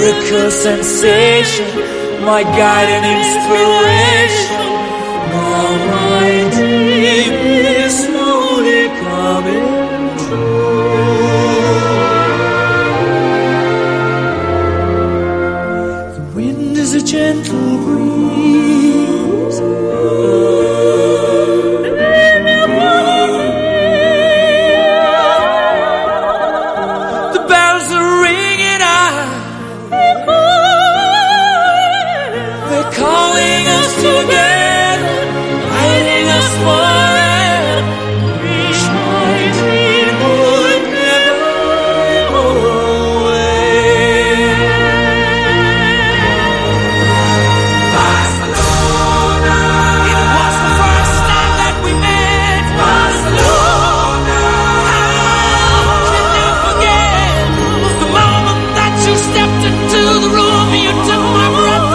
miracle sensation, my guide and inspiration. Now my dream is slowly coming true. The wind is a gentle breeze. The bells are ringing out. They're calling us together, guiding us forever. Wish my dream would never go away. Barcelona. It was the first time that we met. Barcelona. How can I forget the moment that you stepped into the room? You took my breath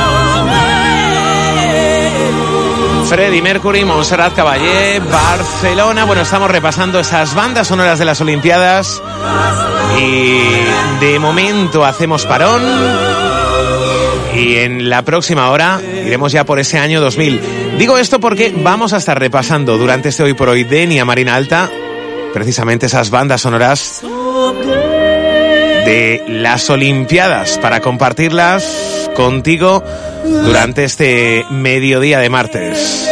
away. Freddie Mercury, Montserrat Caballé, Barcelona. Bueno, estamos repasando esas bandas sonoras de las Olimpiadas y de momento hacemos parón y en la próxima hora iremos ya por ese año 2000. Digo esto porque vamos a estar repasando durante este Hoy por Hoy Denia Marina Alta precisamente esas bandas sonoras de las Olimpiadas para compartirlas contigo durante este mediodía de martes.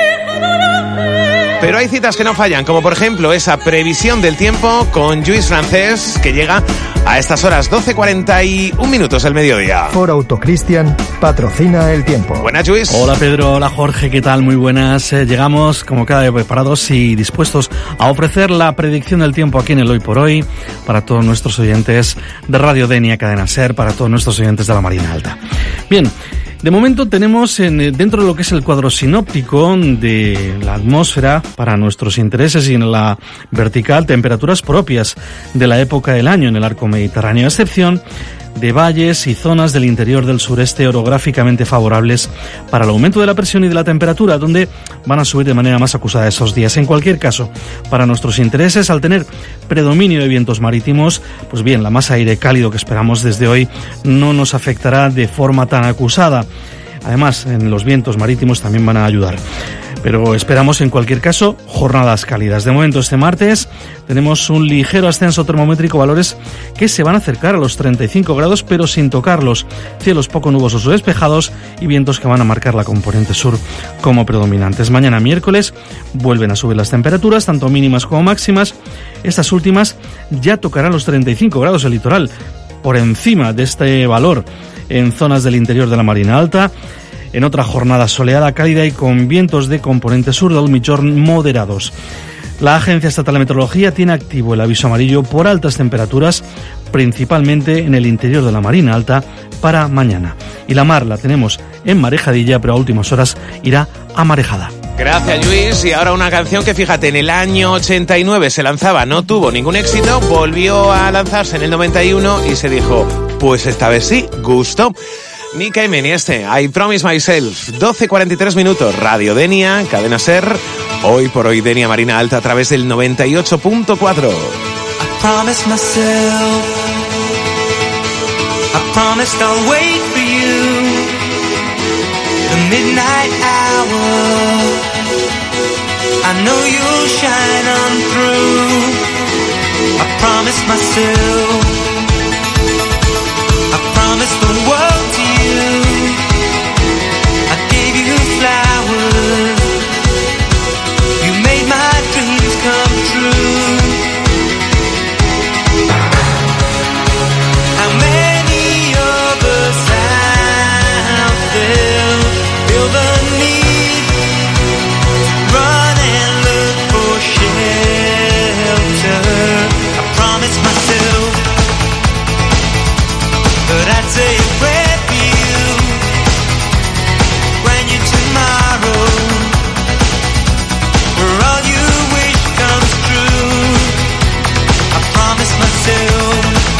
Pero hay citas que no fallan, como por ejemplo esa previsión del tiempo con Lluís Francés, que llega a estas horas 12:41 minutos del mediodía. Ford Autocristian patrocina el tiempo. Buenas, Lluís. Hola, Pedro. Hola, Jorge. ¿Qué tal? Muy buenas. Llegamos, como cada día, preparados y dispuestos a ofrecer la predicción del tiempo aquí en el Hoy por Hoy para todos nuestros oyentes de Radio Denia, Cadena SER, para todos nuestros oyentes de la Marina Alta. Bien. De momento tenemos dentro de lo que es el cuadro sinóptico de la atmósfera para nuestros intereses y en la vertical temperaturas propias de la época del año en el arco mediterráneo, a excepción de valles y zonas del interior del sureste orográficamente favorables para el aumento de la presión y de la temperatura, donde van a subir de manera más acusada esos días. En cualquier caso, para nuestros intereses, al tener predominio de vientos marítimos, pues bien, la masa de aire cálido que esperamos desde hoy no nos afectará de forma tan acusada. Además, en los vientos marítimos también van a ayudar. Pero esperamos, en cualquier caso, jornadas cálidas. De momento, este martes tenemos un ligero ascenso termométrico, valores que se van a acercar a los 35 grados, pero sin tocarlos. Cielos poco nubosos o despejados y vientos que van a marcar la componente sur como predominantes. Mañana, miércoles, vuelven a subir las temperaturas, tanto mínimas como máximas. Estas últimas ya tocarán los 35 grados el litoral, por encima de este valor en zonas del interior de la Marina Alta. En otra jornada soleada, cálida y con vientos de componente sur del Migjorn moderados. La Agencia Estatal de Meteorología tiene activo el aviso amarillo por altas temperaturas, principalmente en el interior de la Marina Alta, para mañana. Y la mar la tenemos en marejadilla, pero a últimas horas irá amarejada. Gracias, Lluís. Y ahora una canción que, fíjate, en el año 89 se lanzaba, no tuvo ningún éxito, volvió a lanzarse en el 91 y se dijo, pues esta vez sí, gustó. Nika y Menieste, I Promise Myself, 12:43 minutos, Radio Denia, Cadena SER, Hoy por Hoy Denia Marina Alta a través del 98.4. I promise myself, I promised I'll wait for you, the midnight hour, I know you'll shine on through. I promised myself, I promised the world to you, I gave you flowers, you made my dreams come true. How many of us out there feel the need to run and look for shelter? I promised myself that I'd say a prayer for you when you tomorrow, where all you wish comes true. I promised myself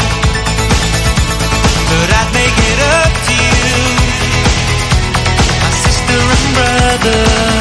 that I'd make it up to you, my sister and brother.